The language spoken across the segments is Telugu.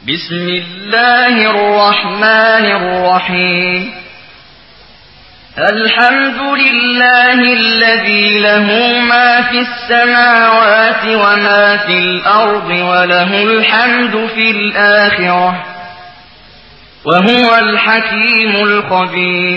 بسم الله الرحمن الرحيم الحمد لله الذي له ما في السماوات وما في الأرض وله الحمد في الآخرة وهو الحكيم الخبير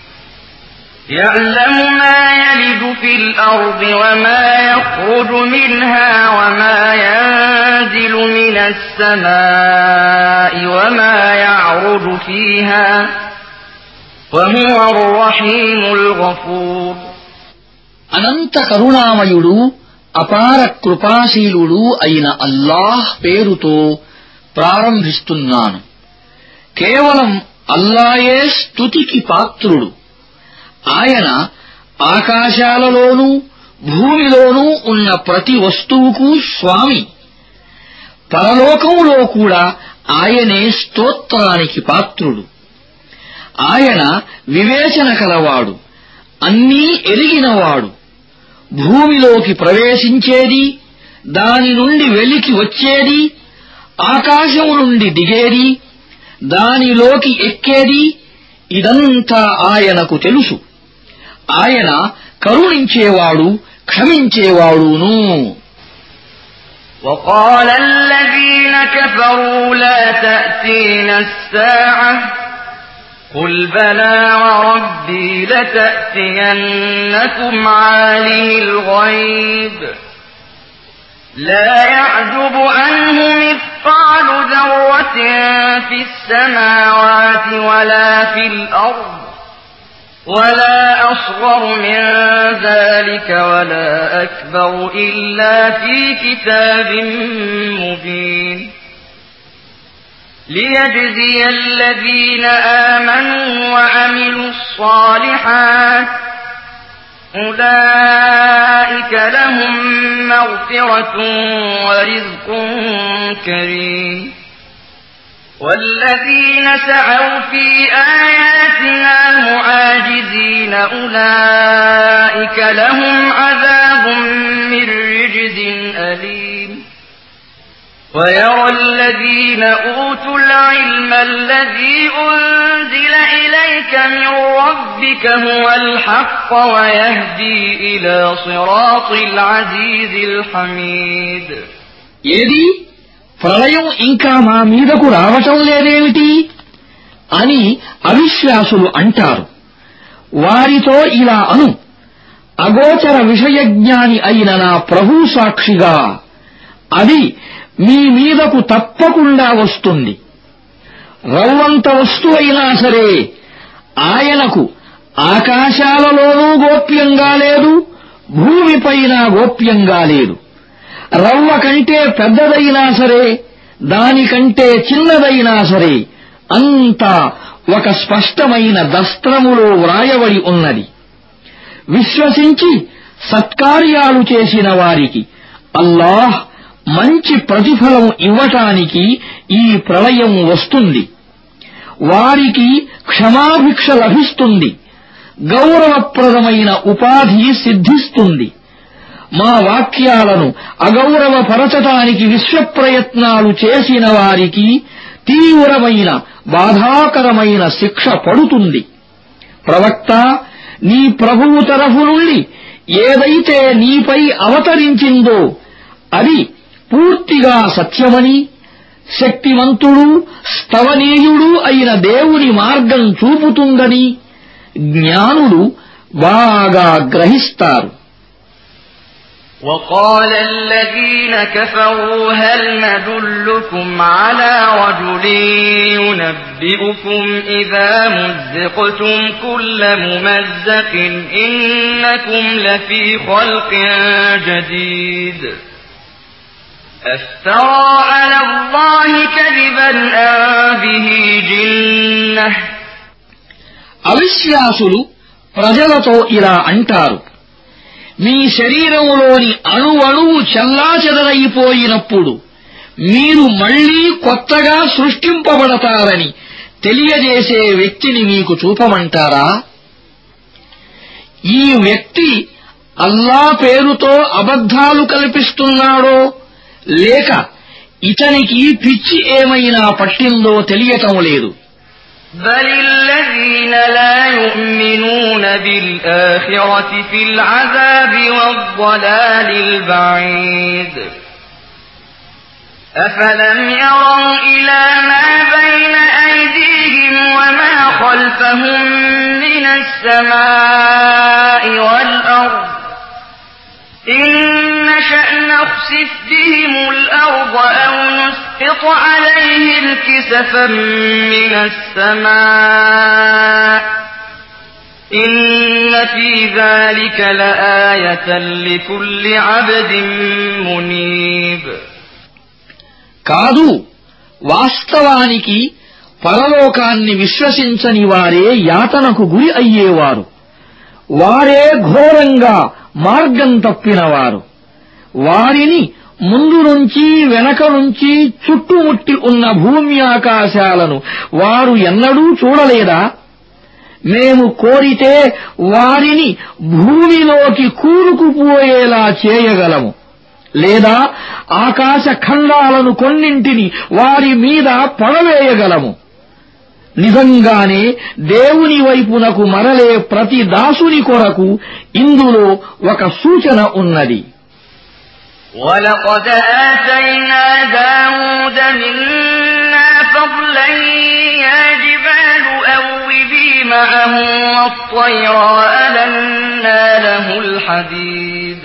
يعلم ما يلج في الأرض وما يخرج منها وما ينزل من السماء وما يعرج فيها وهو الرحيم الغفور అనంత కరుణామయుడు అపార కృపాశీలుడు అయిన అల్లాహ్ పేరుతో ప్రారంభిస్తున్నాను. కేవలం అల్లాయే స్తుతికి పాత్రుడు. ఆయన ఆకాశాలలోనూ భూమిలోనూ ఉన్న ప్రతి వస్తువుకు స్వామి. పరలోకంలో కూడా ఆయనే స్తోత్రానికి పాత్రుడు. ఆయన వివేచన కలవాడు, అన్నీ ఎరిగినవాడు. భూమిలోకి ప్రవేశించేది, దాని నుండి వెలికి వచ్చేది, ఆకాశం నుండి దిగేది, దానిలోకి ఎక్కేది, ఇదంతా ఆయనకు తెలుసు. ఆయన కరుణించేవాడు, క్షమించేవాడును. وقال الذين كفروا لا تأتينا الساعة قل بلى وربي لتأتينكم عالم الغيب لا يعزب عنه مثقال ذرة في السماوات ولا في الأرض ولا أصغر من ذلك ولا أكبر إلا في كتاب مبين ليجزي الذين آمنوا وعملوا الصالحات أولئك لهم مغفرة ورزق كريم والذين سعوا في آياتنا معاجزين أولئك لهم عذاب من رجز أليم ويرى الذين أوتوا العلم الذي أنزل إليك من ربك هو الحق ويهدي إلى صراط العزيز الحميد ఏది ప్రళయం ఇంకా మా మీదకు రావటం లేదేమిటి అని అవిశ్వాసులు అంటారు. వారితో ఇలా అను, అగోచర విషయజ్ఞాని అయిన నా ప్రభు సాక్షిగా అది మీ మీదకు తప్పకుండా వస్తుంది. రవ్వంత వస్తువైనా సరే ఆయనకు ఆకాశాలలోనూ గోప్యంగా లేదు, భూమిపైన గోప్యంగా లేదు. రవ్వ కంటే పెద్దదైనా సరే, దానికంటే చిన్నదైనా సరే, అంతా ఒక స్పష్టమైన దస్త్రములో వ్రాయబడి ఉన్నది. విశ్వసించి సత్కార్యాలు చేసిన వారికి అల్లాహ్ మంచి ప్రతిఫలం ఇవ్వటానికి ఈ ప్రళయం వస్తుంది. వారికి క్షమాభిక్ష లభిస్తుంది, గౌరవప్రదమైన ఉపాధి సిద్ధిస్తుంది. మా వాక్యాలను అగౌరవపరచటానికి విశ్వప్రయత్నాలు చేసిన వారికి తీవ్రమైన బాధాకరమైన శిక్ష పడుతుంది. ప్రవక్త, నీ ప్రభువు తరఫు నుండి ఏదైతే నీపై అవతరించిందో అది పూర్తిగా సత్యమని, శక్తివంతుడు స్తవనీయుడు అయిన దేవుని మార్గం చూపుతుందని జ్ఞానులు బాగా గ్రహిస్తారు. وقال الذين كفروا هل ندلكم على رجل ينبئكم إذا مزقتم كل ممزق إنكم لفي خلق جديد أفترى على الله كذبا أم به جنة అవిశ్వాసులు ప్రజలతో ఇలా అంటారు, మీ శరీరంలోని అణువణువు చెల్లాచెదరైపోయినప్పుడు మీరు మళ్లీ కొత్తగా సృష్టింపబడతారని తెలియజేసే వ్యక్తిని మీకు చూపమంటారా? ఈ వ్యక్తి అల్లా పేరుతో అబద్ధాలు కల్పిస్తున్నాడో లేక ఇతనికి పిచ్చి ఏమైనా పట్టిందో తెలియటం లేదు. بل الذين لا يؤمنون بالآخرة في العذاب والضلال البعيد أفلم يروا إلى ما بين أيديهم وما خلفهم من السماء والأرض إن نشأ نخسف بهم الأرض أو نسقط عليهم كسفا من السماء إن في ذلك لآية لكل عبد منيب. కాదు, వాస్తవానికి పరలోకాన్ని విశ్వసించని వారే యాతనకు గురి అయ్యేవారు. వారే ఘోరంగా మార్గం తప్పినవారు. వారిని ముందు నుంచి వెనక నుంచి చుట్టుముట్టి ఉన్న భూమి ఆకాశాలను వారు ఎన్నడూ చూడలేదా? మేము కోరితే వారిని భూమిలోకి కూరుకుపోయేలా చేయగలము, లేదా ఆకాశ ఖండాలను కొన్నింటిని వారి మీద పడవేయగలము. నిజంగానే దేవుని వైపునకు మరలే ప్రతి దాసుని కొరకు ఇందులో ఒక సూచన ఉన్నది. وَلَقَدْ آتَيْنَا دَاوُودَ مِنَّا فَضْلًا يَا جِبَالُ أَوِّبِي مَعَهُ وَالطَّيْرَ وَأَلَنَّا لَهُ الْحَدِيدَ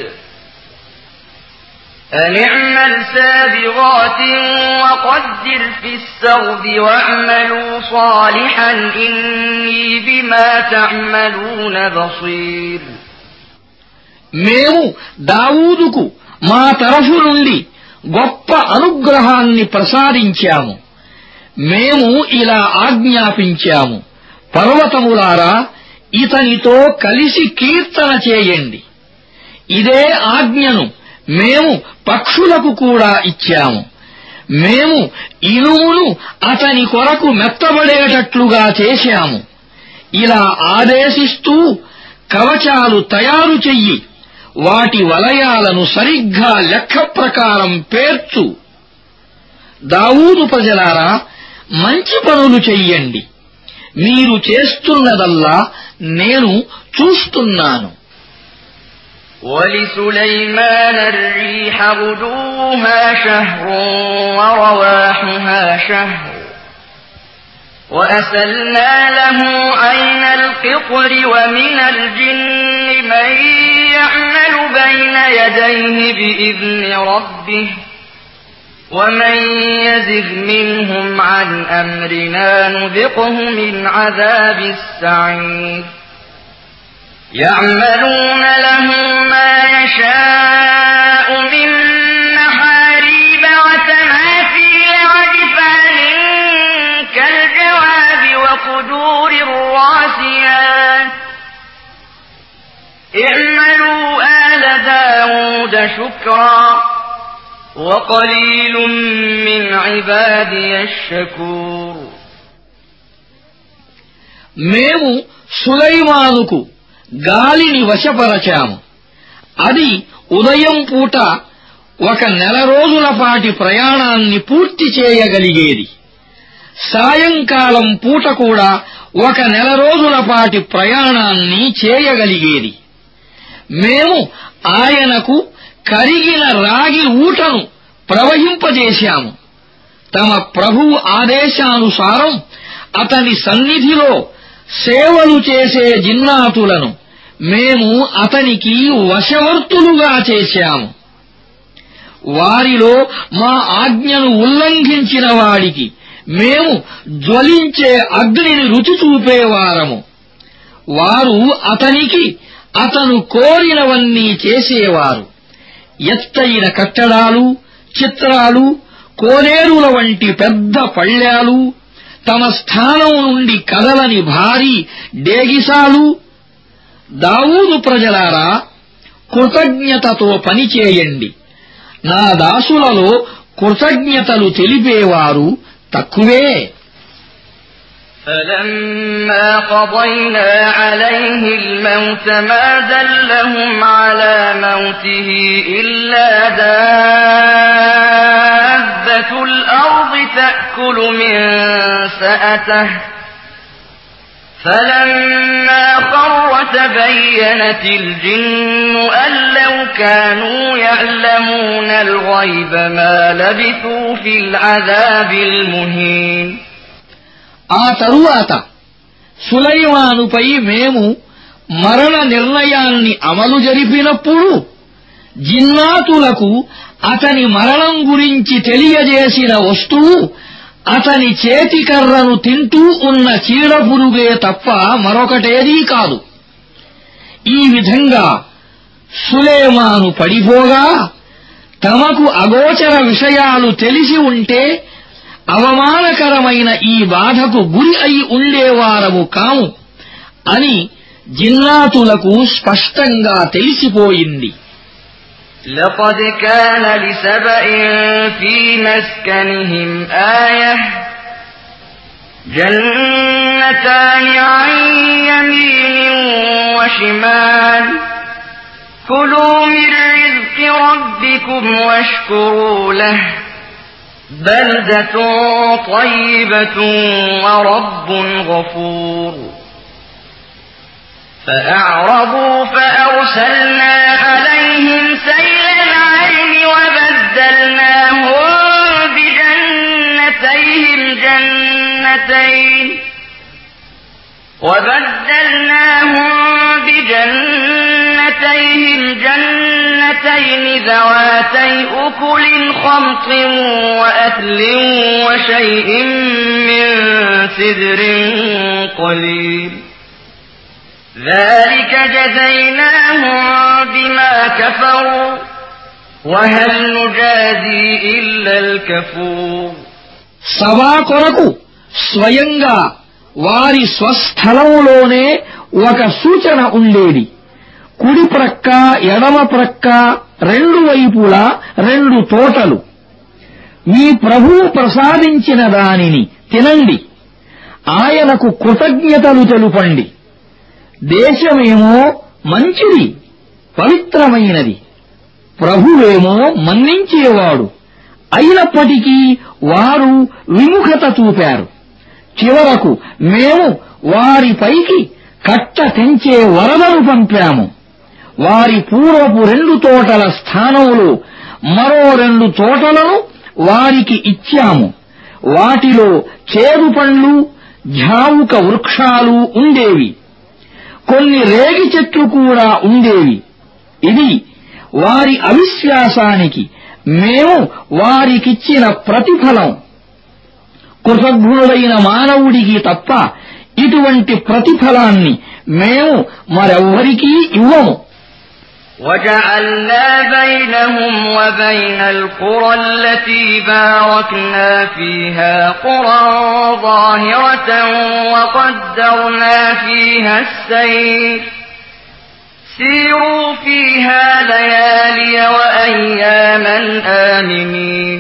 أَنِ اعْمَلْ سَابِغَاتٍ وَقَدِّرْ فِي السَّرْدِ وَاعْمَلُوا صَالِحًا إِنِّي بِمَا تَعْمَلُونَ بَصِيرٌ. మేము దావూదుకు మా తరఫు నుండి గొప్ప అనుగ్రహాన్ని ప్రసాదించాము. మేము ఇలా ఆజ్ఞాపించాము: పర్వతములారా, ఇతనితో కలిసి కీర్తన చేయండి. ఇదే ఆజ్ఞను మేము పక్షులకు కూడా ఇచ్చాము. మేము ఇనుమును అతని కొరకు మెత్తబడేటట్లుగా చేశాము. ఇలా ఆదేశిస్తూ కవచాలు తయారు చెయ్యి, వాటి వలయాలను సరిగ్గా లెక్క ప్రకారం పేర్చు. దావూదు ప్రజలారా, మంచి పనులు చెయ్యండి. మీరు చేస్తున్నదల్లా నేను చూస్తున్నాను. وَلِسُلَيْمَانَ الرِّيحَ غُدُوُّهَا شَهْرٌ وَرَوَاحُهَا شَهْرٌ وَأَسَلْنَا لَهُ عَيْنَ الْقِطْرِ وَمِنَ الْجِنِّ مَن يَعْمَلُ بَيْنَ يَدَيْهِ بِإِذْنِ رَبِّهِ وَمَن يَزِغْ مِنْهُمْ عَنْ أَمْرِنَا نُذِقْهُ مِنْ عَذَابِ السَّعِيرِ. يَعْمَلُونَ لَهُ مَا يَشَاءُ مِن مَّحَارِيبَ وَتَمَاثِيلَ وَجِفَانٍ كَالْجَوَابِ وَقُدُورٍ رَّاسِيَاتٍ اعْمَلُوا آلَ دَاوُودَ شُكْرًا وَقَلِيلٌ مِّنْ عِبَادِيَ الشَّكُورُ. మేము సులైమానుకు గాలిని వశపరచాము. అది ఉదయం పూట 1 నెల రోజుల పాటి ప్రయాణాన్ని పూర్తి చేయగలిగేది. సాయంకాలం పూట కూడా 1 నెల రోజుల పాటి ప్రయాణాన్ని చేయగలిగేది. మేము ఆయనకు కరిగిన రాగి ఊటను ప్రవహింపజేశాము. తమ ప్రభువు ఆదేశానుసారం అతని సన్నిధిలో సేవలు చేసే జిన్నాతులను మేము అతనికి వశవర్తులుగా చేశాము. వారిలో మా ఆజ్ఞను ఉల్లంఘించిన వాడికి మేము జ్వలించే అగ్నిని రుచి చూపేవారము. వారు అతనికి అతను కోరినవన్నీ చేసేవారు. ఎత్తైన కట్టడాలు, చిత్రాలు, కోనేరుల వంటి పెద్ద పళ్ళాలు, తమ స్థానం నుండి కదలని భారీ డేగిసాలు. దావూదు ప్రజలారా, కృతజ్ఞతతో పనిచేయండి. నా దాసులలో కృతజ్ఞతలు తెలిపేవారు తక్కువే. فلما قضينا عليه الموت ما دلهم على موته إلا دابة الأرض تأكل من سأته فلما خر تبينت الجن أن لو كانوا يعلمون الغيب ما لبثوا في العذاب المهين. ఆ తరువాత సులైమానుపై మేము మరణ నిర్ణయాన్ని అమలు జరిపినప్పుడు జిన్నాతులకు అతని మరణం గురించి తెలియజేసిన వస్తువు అతని చేతికర్రను తింటూ ఉన్న చీడపురుగే తప్ప మరొకటేదీ కాదు. ఈ విధంగా సులైమాను పడిపోగా తమకు అగోచర విషయాలు తెలిసి ఉంటే అవమానకరమైన ఈ బాధకు గురి అయి ఉండేవారము కాము అని జిన్నాతులకు స్పష్టంగా తెలిసిపోయింది. لقد كان لسبإ في مسكنهم آية جنتان عن يمين وشمال كلوا من رزق ربكم واشكروا له بلدة طيبة ورب غفور. فأعرضوا فأرسلنا عليهم سيل العرم وبدلناهم بجنتيهم جنتين ذواتي أكل خمط وأثل وشيء من سدر قليل ذلك جزيناهم بما كفروا وهل نجازي إلا الكفور. సభా కొరకు స్వయంగా వారి స్వస్థలంలోనే ఒక సూచన ఉండేది. కుడి ప్రక్క ఎడమ ప్రక్క రెండు వైపులా రెండు తోటలు. మీ ప్రభువు ప్రసాదించిన దానిని తినండి, ఆయనకు కృతజ్ఞతలు తెలుపండి. దేశమేమో మంచిది, పవిత్రమైనది, ప్రభువేమో మన్నించేవాడు. అయినప్పటికీ వారు విముఖత చూపారు. చివరకు మేము వారిపైకి కట్ట తెంచే వరదను పంపాము. వారి పూర్వపు రెండు తోటల స్థానంలో మరో రెండు తోటలను వారికి ఇచ్చాము. వాటిలో చేదు పండ్లు, ఝావుక వృక్షాలు ఉండేవి. కొన్ని రేగి చెట్లు కూడా ఉండేవి. ఇది వారి అవిశ్వాసానికి మేము వారికిచ్చిన ప్రతిఫలం. కృతజ్ఞుడైన మానవుడికి తప్ప ఇటువంటి ప్రతిఫలాన్ని మేము మరెవ్వరికీ ఇవ్వము. وجعلنا بينهم وبين القرى التي باركنا فيها قرى ظاهرة وقدرنا فيها السير سيروا فيها ليالي وأياما آمنين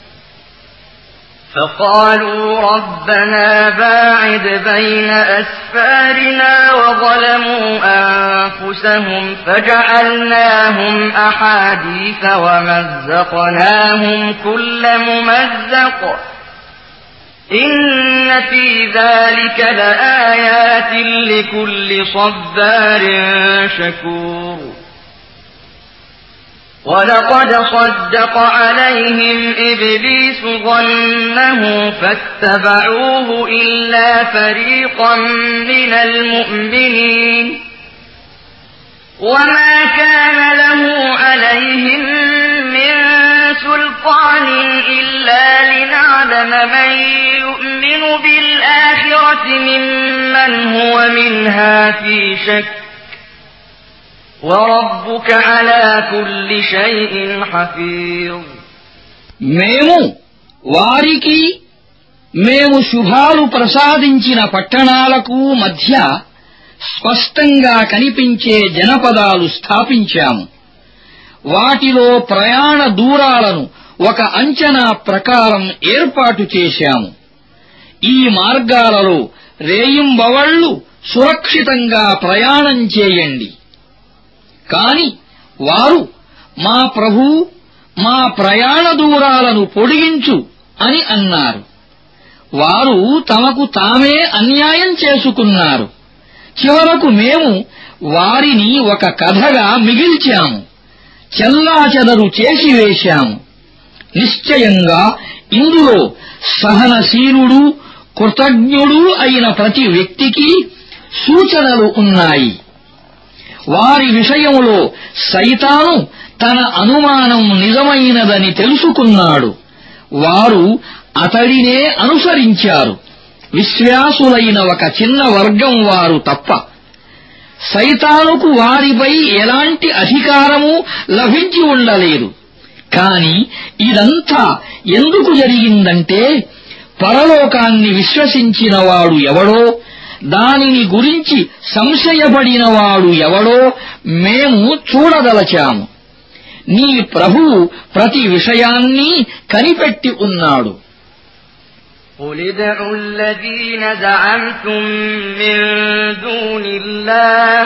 فقالوا ربنا باعد بين أسفارنا وظلموا أنفسهم فجعلناهم أحاديث ومزقناهم كل ممزق إن في ذلك لآيات لكل صبار شكور. ولقد صدق عليهم إبليس ظنه فاتبعوه إلا فريقا من المؤمنين وما كان له عليهم من سلطان إلا لنعلم من يؤمن بالآخرة ممن هو منها في شك وَرَبُّكَ عَلَى كُلِّ شَيْءٍ حَفِيظٌ. మేము వారికి మేము శుభాలు ప్రసాదించిన పట్టణాలకు మధ్య స్పష్టంగా కనిపించే జనపదాలు స్థాపించాము. వాటిలో ప్రయాణ దూరాలను ఒక అంచనా ప్రకారం ఏర్పాటు చేశాము. ఈ మార్గాలలో రేయింబవళ్లు సురక్షితంగా ప్రయాణం చేయండి. కాని వారు మా ప్రభూ, మా ప్రయాణ దూరాలను పొడిగించు అని అన్నారు. వారు తమకు తామే అన్యాయం చేసుకున్నారు. చివరకు మేము వారిని ఒక కథగా మిగిల్చాము, చెల్లాచెదరు చేసివేశాము. నిశ్చయంగా ఇందులో సహనశీలుడు, కృతజ్ఞుడు అయిన ప్రతి వ్యక్తికి సూచనలు ఉన్నాయి. వారి విషయంలో సైతాను తన అనుమానం నిజమైనదని తెలుసుకున్నాడు. వారు అతడినే అనుసరించారు, విశ్వాసులైన ఒక చిన్న వర్గం వారు తప్ప. సైతానుకు వారిపై ఎలాంటి అధికారమూ లభించి ఉండలేదు. కాని ఇదంతా ఎందుకు జరిగిందంటే, పరలోకాన్ని విశ్వసించినవాడు ఎవడో, దానిని గురించి సంశయపడినవాడు ఎవడో మేము చూడదలచాము. నీ ప్రభువు ప్రతి విషయాన్నీ కనిపెట్టి ఉన్నాడు. قل ادعوا الذين زعمتم من دون الله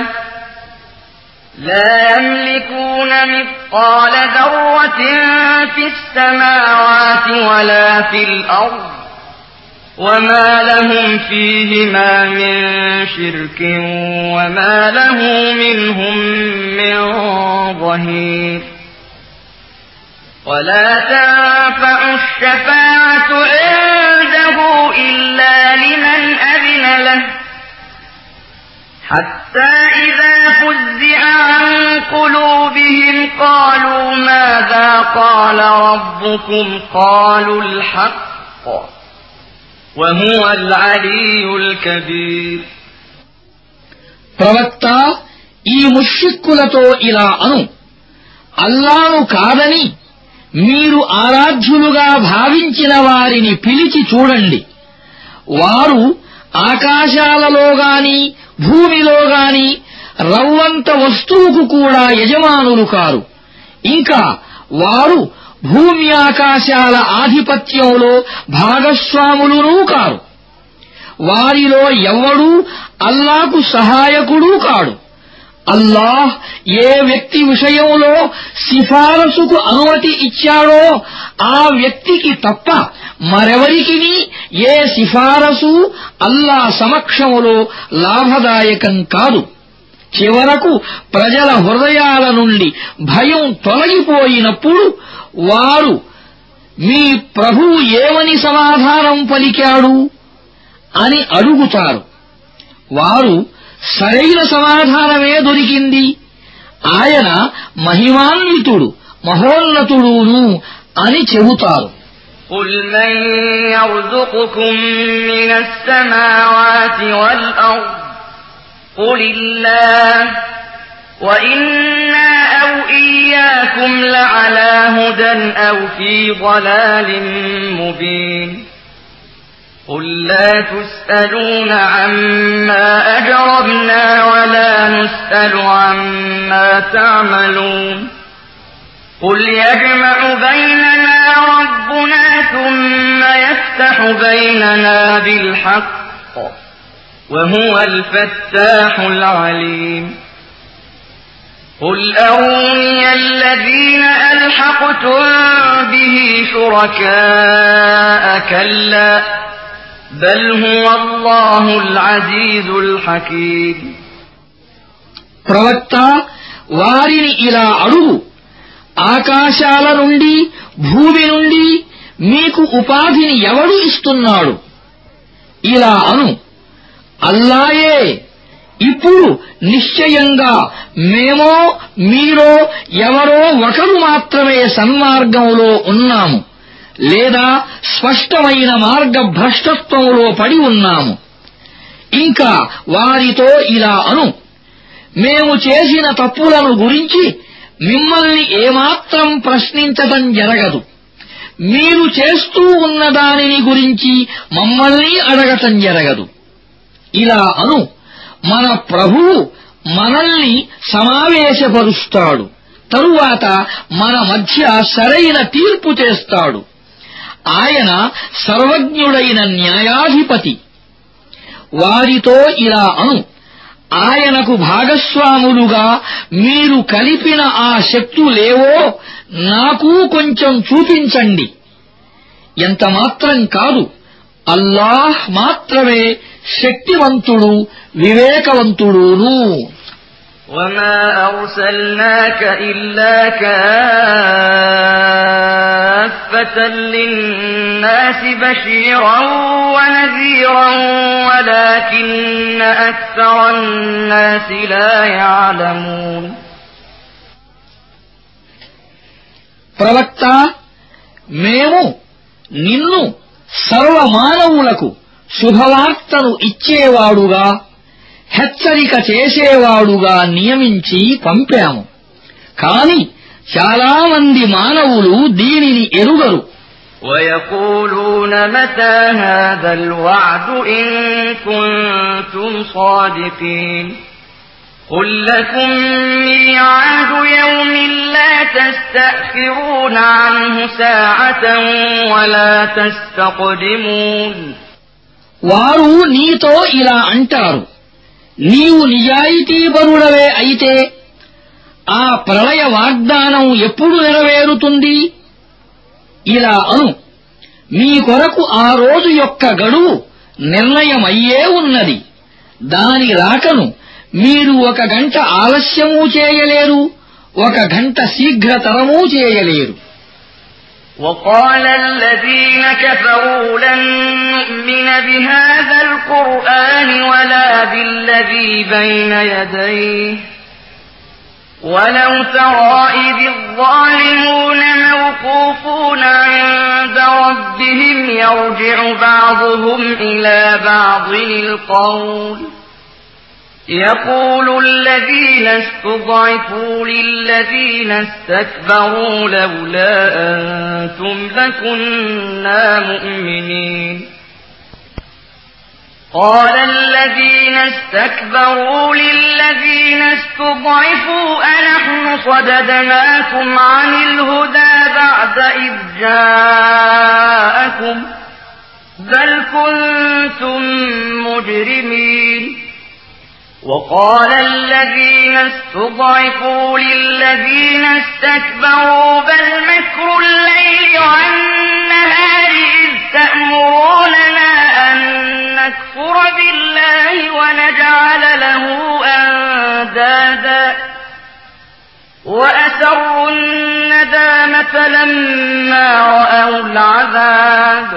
لا يملكون مثقال ذرة في السماوات ولا في الأرض وما لهم فيهما من شرك وما له منهم من ظهير ولا تنفع الشفاعة عنده إلا لمن أذن له حتى إذا فزع عن قلوبهم قالوا ماذا قال ربكم قالوا الحق وهو العلي الكبير. ప్రవక్త ఈ ముష్రిక్కులతో ఇలా అను, అల్లాను కాదని మీరు ఆరాధ్యులుగా భావించిన వారిని పిలిచి చూడండి. వారు ఆకాశాలలోగాని భూమిలోగాని రవ్వంత వస్తువుకు కూడా యజమానులు కారు. ఇంకా వారు భూమి ఆకాశాల ఆధిపత్యంలో భాగస్వాములునూ కారు. వారిలో ఎవ్వడూ అల్లాకు సహాయకుడూ కాడు. అల్లాహ్ ఏ వ్యక్తి విషయంలో సిఫారసుకు అనుమతి ఇచ్చాడో ఆ వ్యక్తికి తప్ప మరెవరికినీ ఏ సిఫారసు అల్లా సమక్షంలో లాభదాయకం కాదు. చివరకు ప్రజల హృదయాల నుండి భయం తొలగిపోయినప్పుడు వారు మీ ప్రభువు ఏమని సమాధానం పలికాడు అని అడుగుతారు. వారు సరైన సమాధానమే దొరికింది, ఆయన మహిమాన్వితుడు మహోన్నతుడును అని చెబుతారు. قل من يرزقكم من السماوات والأرض قل الله وإنا أو إياكم لعلى هدى أو في ضلال مبين. قل لا تسألون عما أجرمنا ولا نسأل عما تعملون. قل يجمع بيننا ربنا ثم يفتح بيننا بالحق وهو الفتاح العليم. قل أروني الذين ألحقتم به شركاء كلا بل هو الله العزيز الحكيم. ప్రవక్త వారిని ఇలా అడుగు, ఆకాశాల నుండి భూమి నుండి మీకు ఉపాధిని ఎవడు ఇస్తున్నాడు? ఇలా అను, అల్లాయే. ఇప్పుడు నిశ్చయంగా మేమో మీరో ఎవరో ఒకరు మాత్రమే సన్మార్గంలో ఉన్నాము, లేదా స్పష్టమైన మార్గభ్రష్టత్వంలో పడి ఉన్నాము. ఇంకా వారితో ఇలా అను, మేము చేసిన తప్పులను గురించి మిమ్మల్ని ఏమాత్రం ప్రశ్నించటం జరగదు. మీరు చేస్తూ ఉన్న దానిని గురించి మమ్మల్ని అడగటం జరగదు. ఇలా అను, మన ప్రభువు మనల్ని సమావేశపరుస్తాడు, తరువాత మన మధ్య సరైన తీర్పు చేస్తాడు. ఆయన సర్వజ్ఞుడైన న్యాయాధిపతి. వారితో ఇలా అను, ఆయనకు భాగస్వాములుగా మీరు కలిపిన ఆ శక్తులేవో నాకూ కొంచెం చూపించండి. ఎంతమాత్రం కాదు, అల్లాహ్ మాత్రమే శక్తివంతుడు, వివేకవంతుడును. وما أرسلناك إلا كافة للناس بشيرا ونذيرا ولكن أكثر الناس لا يعلمون. ప్రవక్త, మేము నిన్ను సర్వమానవులకు శుభవార్తను ఇచ్చేవాడుగా, హెచ్చరిక చేసేవాడుగా నియమించి పంపాము. కాని చాలామంది మానవులు దీనిని ఎరుగరు. ويقولون متى هذا الوعد إن كنتم صادقين قل لكم ميعاد يوم لا تستأخرون عنه ساعة ولا تستقدمون. వారు నీతో ఇలా అంటారు, నీవు నిజాయితీపరుడవే అయితే ఆ ప్రళయ వాగ్దానం ఎప్పుడు నెరవేరుతుంది? ఇలా అను, మీ కొరకు ఆ రోజు యొక్క గడువు నిర్ణయమయ్యే ఉన్నది. దాని రాకను మీరు 1 గంట ఆలస్యమూ చేయలేరు, 1 గంట శీఘ్రతరమూ చేయలేరు. وقال الذين كفروا لن نؤمن بهذا القرآن ولا بالذي بين يديه ولو ترى إذ الظالمون موقوفون عند ربهم يرجع بعضهم إلى بعض القول يقول الذين استضعفوا للذين استكبروا لولا أنتم لكنا مؤمنين قال الذين استكبروا للذين استضعفوا أنحن صددناكم عن الهدى بعد إذ جاءكم بل كنتم مجرمين وقال الذين استضعفوا للذين استكبروا بل مكر الليل والنهار إذ تأمروننا أن نكفر بالله ونجعل له أندادا وأسروا الندامة لما رأوا العذاب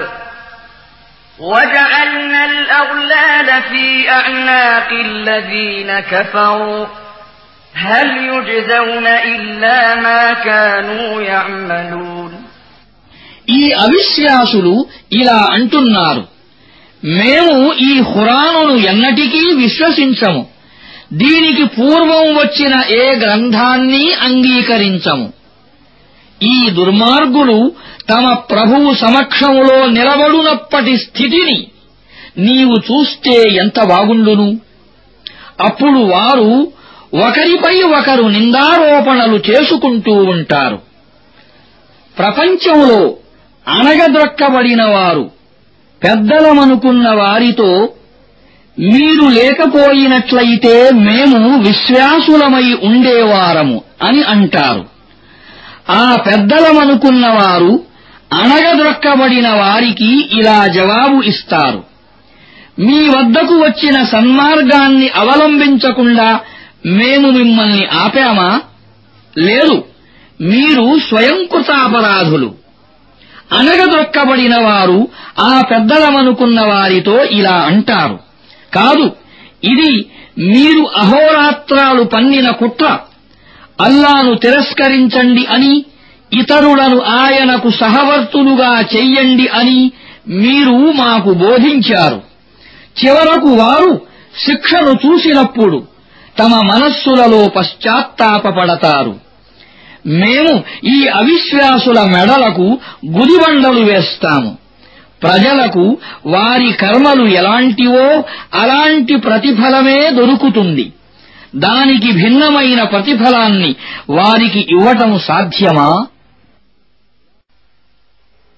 وجعلنا الأغلال في أعناق الذين كفروا هل يجزون إلا ما كانوا يعملون. ఈ అవిశ్వాసులు ఇలా అంటున్నారు, మేము ఈ ఖురానును ఎన్నటికీ విశ్వసించము, దీనికి పూర్వం వచ్చిన ఏ గ్రంథాన్ని అంగీకరించము. ఈ దుర్మార్గులు తమ ప్రభువు సమక్షములో నిలబడునప్పటి స్థితిని నీవు చూస్తే ఎంత బాగుండును. అప్పుడు వారు ఒకరిపై ఒకరు నిందారోపణలు చేసుకుంటూ ఉంటారు. ప్రపంచంలో అణగద్రొక్కబడిన వారు పెద్దలమనుకున్న వారితో, మీరు లేకపోయినట్లయితే మేము విశ్వాసులమై ఉండేవారము అని అంటారు. ఆ పెద్దలమనుకున్నవారు అణగద్రొక్కబడిన వారికి ఇలా జవాబు ఇస్తారు, మీ వద్దకు వచ్చిన సన్మార్గాన్ని అవలంబించకుండా మేము మిమ్మల్ని ఆపామా? లేదు, మీరు స్వయంకృతాపరాధులు. అణగద్రొక్కబడిన వారు ఆ పెద్దలమనుకున్న వారితో ఇలా అంటారు, కాదు, ఇది మీరు అహోరాత్రాలు పన్నిన కుట్ర. అల్లాను తిరస్కరించండి అని, ఇతరులను ఆయనకు సహవర్తులుగా చెయ్యండి అని మీరు మాకు బోధించారు. చివరకు వారు శిక్షను చూసినప్పుడు తమ మనస్సులలో పశ్చాత్తాపపడతారు. మేము ఈ అవిశ్వాసుల మెడలకు గుదిబండలు వేస్తాము. ప్రజలకు వారి కర్మలు ఎలాంటివో అలాంటి ప్రతిఫలమే దొరుకుతుంది. దానికి భిన్నమైన ప్రతిఫలాన్ని వారికి ఇవ్వటం సాధ్యమా?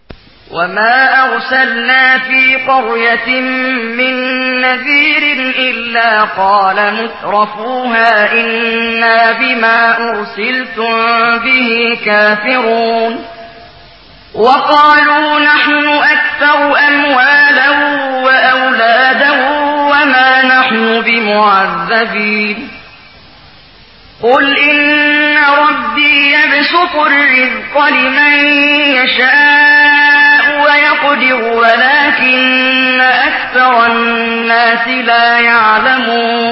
وما أرسلنا في قرية من نذير إلا قال مترفوها إنا بما أرسلتم به كافرون وقالوا نحن أكثر أموالا وأولادا وما نحن بمعذبين قل إن ربي يبسط الرزق لمن يشاء ويقدر ولكن أكثر الناس لا يعلمون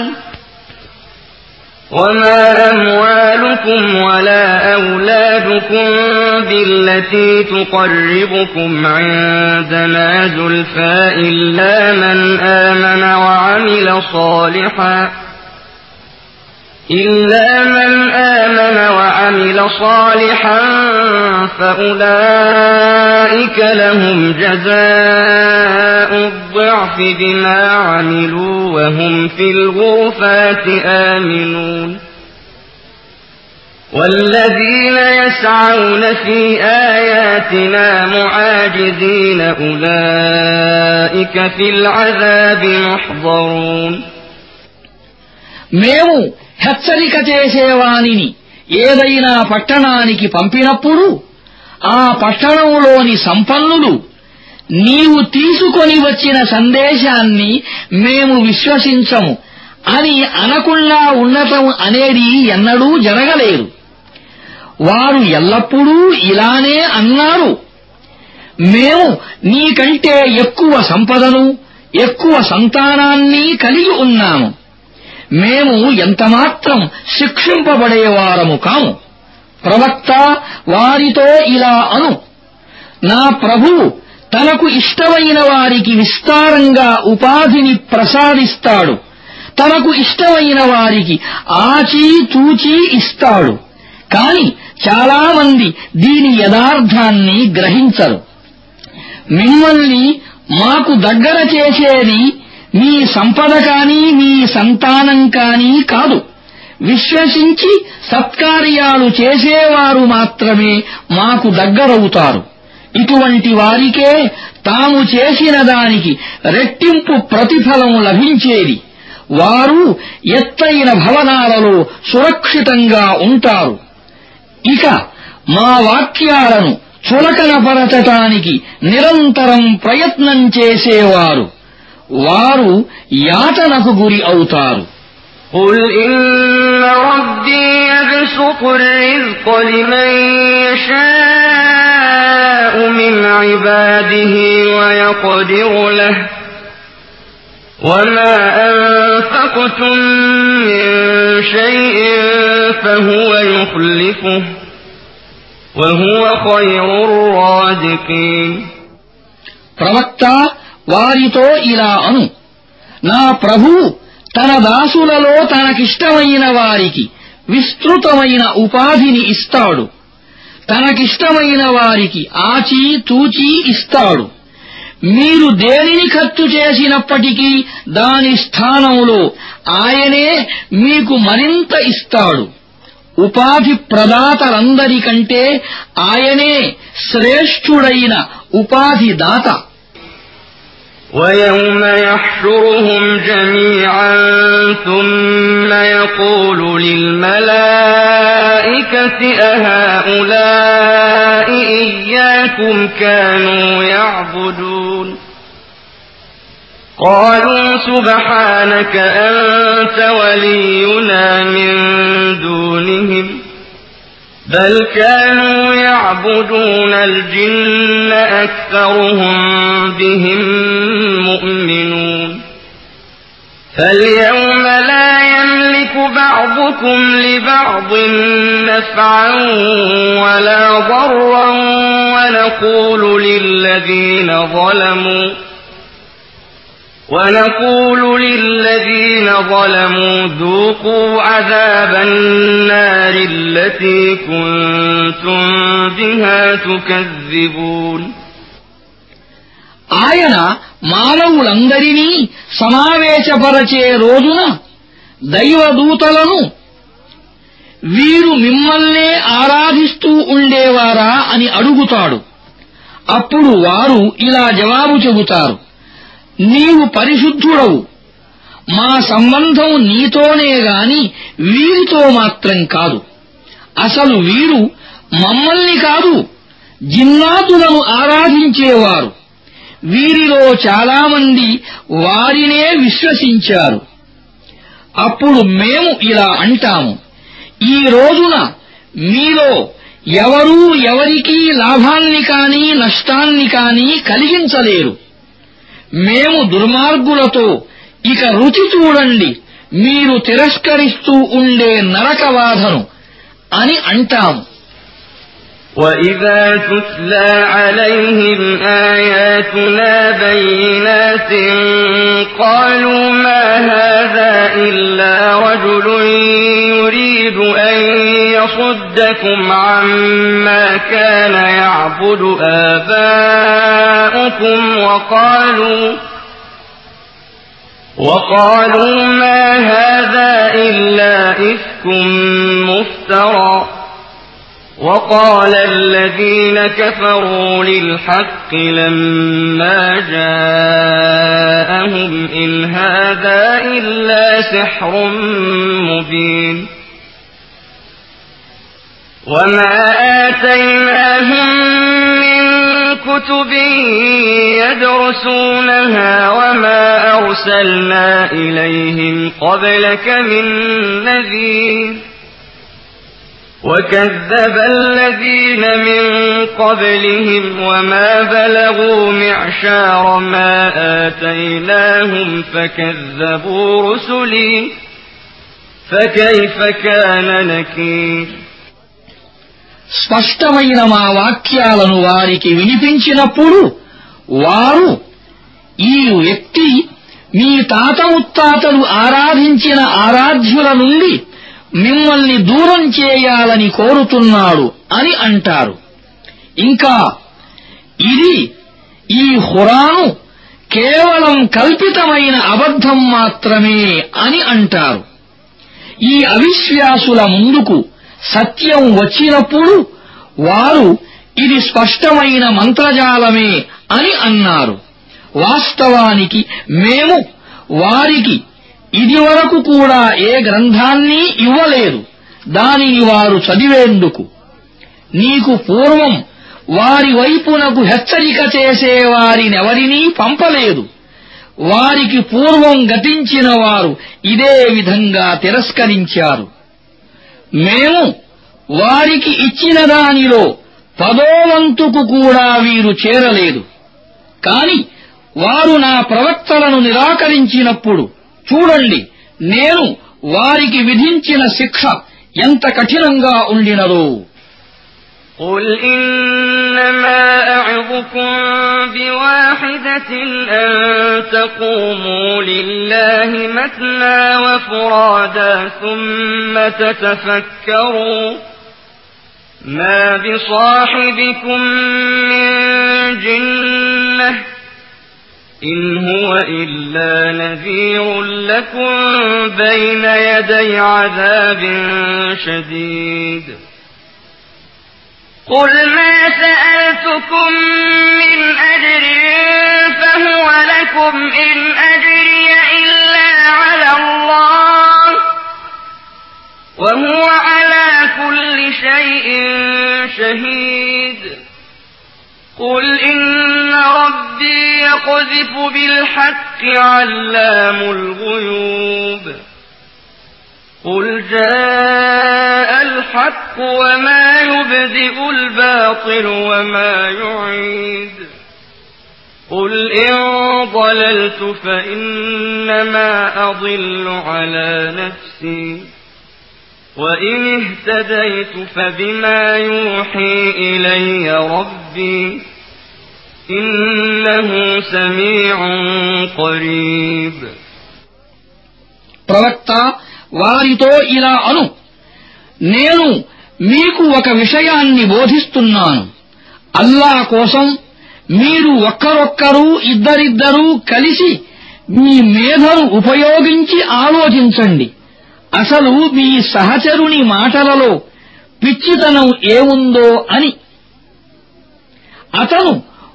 وما أموالكم ولا أولادكم بالتي تقربكم عندنا زلفى إلا من آمن وعمل صالحا فأولئك لهم جزاء الضعف بما عملوا وهم في الغرفات آمنون والذين يسعون في آياتنا معاجزين أولئك في العذاب محضرون మేము హెచ్చరిక చేసేవానిని ఏదైనా పట్టణానికి పంపినప్పుడు ఆ పట్టణంలోని సంపన్నులు నీవు తీసుకొని వచ్చిన సందేశాన్ని మేము విశ్వసించము అని అనకుండా ఉండటం అనేది ఎన్నడూ జరగలేదు. వారు ఎల్లప్పుడూ ఇలానే అన్నారు, మేము నీకంటే ఎక్కువ సంపదను ఎక్కువ సంతానాన్ని కలిగి ఉన్నాము, మేము ఎంతమాత్రం శిక్షింపబడేవారము కాము. ప్రవక్త వారితో ఇలా అను, నా ప్రభువు తనకు ఇష్టమైన వారికి విస్తారంగా ఉపాధిని ప్రసాదిస్తాడు, తనకు ఇష్టమైన వారికి ఆచితూచి ఇస్తాడు. కాని చాలామంది దీని యథార్థాన్ని గ్రహించరు. మిమ్మల్ని మాకు దగ్గర చేసేది మీ సంపద కాని మీ సంతానం కాని కాదు, విశ్వసించి సత్కార్యాలు చేసేవారు మాత్రమే మాకు దగ్గరవుతారు. ఇటువంటి వారికే తాము చేసిన దానికి రెట్టింపు ప్రతిఫలం లభించేది. వారు ఎత్తైన భవనాలలో సురక్షితంగా ఉంటారు. ఇక మా వాక్యాలను చులకనపరచటానికి నిరంతరం ప్రయత్నం చేసేవారు వారు యాతనకు గురి అవుతారు. قل إن ربي يبسط الرزق لمن يشاء من عباده ويقدر له وما أنفقتم من شيء فهو يخلفه وهو خير الرازقين. ప్రవక్త వారితో ఇలా అను, నా ప్రభువు తన దాసులలో తనకిష్టమైన వారికి విస్తృతమైన ఉపాధిని ఇస్తాడు, తనకిష్టమైన వారికి ఆచితూచి ఇస్తాడు. మీరు దేనిని ఖర్చు చేసినప్పటికీ దాని స్థానంలో ఆయనే మీకు మరింత ఇస్తాడు. ఉపాధి ప్రదాతలందరికంటే ఆయనే శ్రేష్ఠుడైన ఉపాధి దాత. ويوم يحشرهم جميعا ثم يقول للملائكة أهؤلاء إياكم كانوا يعبدون قالوا سبحانك أنت ولينا من دونهم بل كانوا يعبدون الجن أكثرهم بهم مؤمنون فاليوم لا يملك بعضكم لبعض نفعا ولا ضرا ونقول للذين ظلموا ذوقوا عذاب النار التي كنتم بها تكذبون. ఆయన మానవులందరినీ సమావేశపరచే రోజున దైవదూతలను వీరు మిమ్మల్నే ఆరాధిస్తూ ఉండేవారా అని అడుగుతాడు. అప్పుడు వారు ఇలా జవాబు చెబుతారు, నీవు పరిశుద్ధుడవు, మా సంబంధం నీతోనే గాని వీరితో మాత్రం కాదు. అసలు వీరు మమ్మల్ని కాదు, జిన్నాతులను ఆరాధించేవారు. వీరిలో చాలామంది వారినే విశ్వసించారు. అప్పుడు మేము ఇలా అంటాము, ఈ రోజున మీలో ఎవరూ ఎవరికీ లాభాన్ని కాని నష్టాన్ని కాని కలిగించలేరు. మేము దుర్మార్గులతో ఇక రుచి చూడండి మీరు తిరస్కరిస్తూ ఉండే నరకబాధను అని అంటాము. وَإِذَا تُتْلَى عَلَيْهِمْ آيَاتُنَا بَيِّنَاتٍ قَالُوا مَا هَذَا إِلَّا رَجُلٌ يُرِيدُ أَن يَصُدَّكُمْ عَمَّا كَانَ يَعْبُدُ آبَاؤُكُمْ وَقَالُوا مَا هَذَا إِلَّا إِفْكٌ مُفْتَرًى وَقَالَ الَّذِينَ كَفَرُوا لِلْحَقِّ لَمَّا جَاءَهُمْ إِنْ هَذَا إِلَّا سِحْرٌ مُبِينٌ وَمَا آتَيْنَاهُم مِّن كُتُبٍ يَدْرُسُونَهَا وَمَا أَرْسَلْنَا إِلَيْهِمْ قَبْلَكَ مِن نَّذِيرٍ وَكَذَّبَ الَّذِينَ مِن قَبْلِهِمْ وَمَا بَلَغُوا مِعْشَارَ مَا آتَيْنَاهُمْ فَكَذَّبُوا رُسُلِي فَكَيْفَ كَانَ نَكِيرِ స్పష్టమైన మా వాక్యాలను వారికి వినిపించినప్పుడు వారు, ఈ వ్యక్తి మీ తాత ముత్తాతలు ఆరాధించిన ఆరాధ్యుల నుండి మిమ్మల్ని దూరం చేయాలని కోరుతున్నాడు అని అంటారు. ఇంకా ఇది, ఈ ఖురాను కేవలం కల్పితమైన అబద్ధం మాత్రమే అని అంటారు. ఈ అవిశ్వాసుల ముందుకు సత్యం వచ్చినప్పుడు వారు ఇది స్పష్టమైన మంత్రజాలమే అని అన్నారు. వాస్తవానికి మేము వారికి ఇదివరకు కూడా ఏ గ్రంథాన్ని ఇవ్వలేదు, దానిని వారు చదివేందుకు. నీకు పూర్వం వారి వైపునకు హెచ్చరిక చేసేవారినెవరినీ పంపలేదు. వారికి పూర్వం గతించిన వారు ఇదే విధంగా తిరస్కరించారు. మేము వారికి ఇచ్చిన దానిలో 10వ వంతుకు కూడా వీరు చేరలేదు. కాని వారు నా ప్రవక్తలను నిరాకరించినప్పుడు చూడండి, నేను వారికి విధించిన శిక్ష ఎంత కఠినంగా ఉండినదో. قُلْ إِنَّمَا أَعِظُكُم بِوَاحِدَةٍ أَن تَقُومُوا لِلَّهِ مَثْنَىٰ وَفُرَادَىٰ ثُمَّ تَتَفَكَّرُوا مَا بِصَاحِبِكُم مِّن جِنَّةٍ إِنْ هُوَ إِلَّا نَذِيرٌ لَّكُم بَيْنَ يَدَيْ عَذَابٍ شَدِيدٍ قُلْ مَا سَأَلْتُكُم مِّنْ أَجْرٍ فَهُوَ لَكُمْ إِنْ أَجْرِيَ إِلَّا عَلَى اللَّهِ وَهُوَ عَلَى كُلِّ شَيْءٍ شَهِيدٌ قُلْ إِنَّ رَبِّي يَقْذِفُ بِالْحَقِّ عَلَّامُ الْغُيُوبِ قُلْ جَاءَ الْحَقُّ وَمَا يُبْدِئُ الْبَاطِلُ وَمَا يُعِيدُ قُلْ إِن ضَلَلْتُ فَإِنَّمَا أَضِلُّ عَلَى نَفْسِي وَإِنِ اهْتَدَيْتُ فَبِمَا يُوحِي إِلَيَّ رَبِّي إِنَّهُ سَمِيعٌ قَرِيبٌ ప్రవక్త వారితో ఇలా అను, నేను మీకు ఒక విషయాన్ని బోధిస్తున్నాను. అల్లా కోసం మీరు ఒక్కరొక్కరు ఇద్దరిద్దరూ కలిసి మీ మేధను ఉపయోగించి ఆలోచించండి. అసలు మీ సహచరుని మాటలలో పిచ్చితనం ఏముందో అని. అతను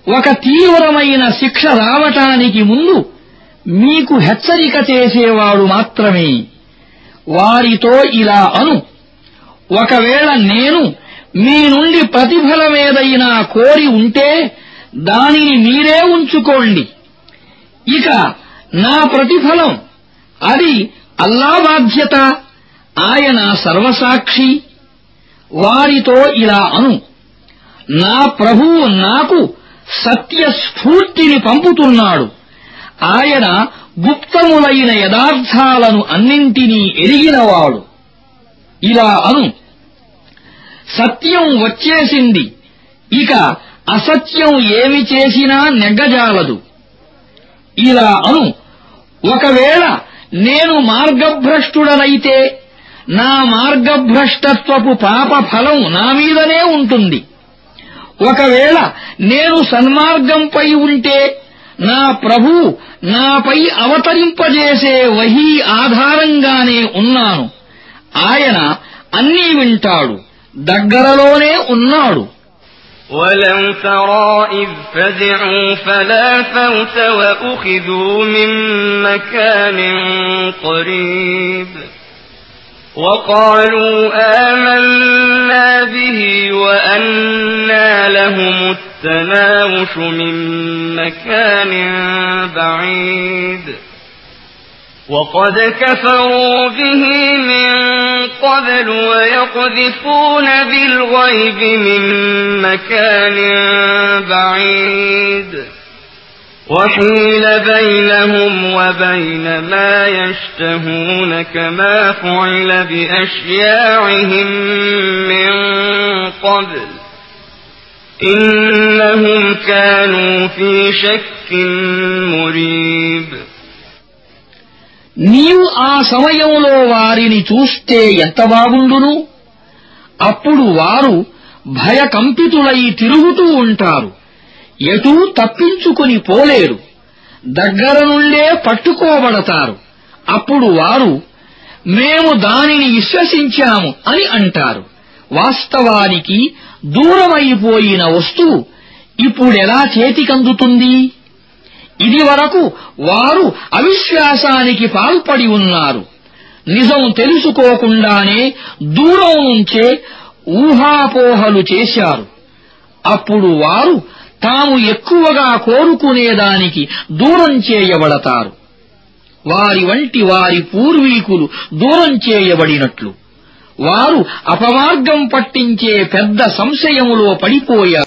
ఒక తీవ్రమైన శిక్ష రావటానికి ముందు మీకు హెచ్చరిక చేసేవాడు మాత్రమే. వారితో ఇలా అను, ఒకవేళ నేను మీ నుండి ప్రతిఫలమేదైనా కోరి ఉంటే దానిని మీరే ఉంచుకోండి. ఇక నా ప్రతిఫలం అది అల్లా బాధ్యత, ఆయన సర్వసాక్షి. వారితో ఇలా అను, నా ప్రభువు నాకు సత్యస్ఫూర్తిని పంపుతున్నాడు. ఆయన గుప్తములైన యథార్థాలను అన్నింటినీ ఎరిగినవాడు. ఇలా అను, సత్యం వచ్చేసింది, ఇక అసత్యం ఏమి చేసినా నెగ్గజాలదు. ఇలా అను, ఒకవేళ నేను మార్గభ్రష్టుడనైతే నా మార్గభ్రష్టత్వపు పాప ఫలం నా మీదనే ఉంటుంది. ఒకవేళ నేను సన్మార్గంపై ఉంటే నా ప్రభువు నాపై అవతరింపజేసే వహీ ఆధారంగానే ఉన్నాను. ఆయన అన్నీ వింటాడు, దగ్గరలోనే ఉన్నాడు. ولو ترى إذ فزعوا فلا فوت وأخذوا من مكان قريب وقالوا آمنا به وأنى لهم التناوش من مكان بعيد وقد كفروا به من قبل ويقذفون بالغيب من مكان بعيد وحيل بينهم وبين ما يشتهون كما فعل بأشياعهم من قبل إنهم كانوا في شك مريب. నీవు ఆ సమయంలో వారిని చూస్తే ఎంత బాగుండును. అప్పుడు వారు భయకంపితులై తిరుగుతూ ఉంటారు, ఎటూ తప్పించుకుని పోలేరు, దగ్గర నుండే పట్టుకోబడతారు. అప్పుడు వారు మేము దానిని విశ్వసించాము అని అంటారు. వాస్తవానికి దూరమైపోయిన వస్తువు ఇప్పుడెలా చేతికందుతుంది? ఇదివరకు వారు అవిశ్వాసానికి పాల్పడి ఉన్నారు. నిజం తెలుసుకోకుండానే దూరం నుంచే ఊహాపోహలు చేశారు. అప్పుడు వారు తాము ఎక్కువగా కోరుకునేదానికి దూరం చేయబడతారు. వారి వంటి వారి పూర్వీకులు దూరం చేయబడినట్లు వారు అపమార్గం పట్టించే పెద్ద సంశయములో పడిపోయారు.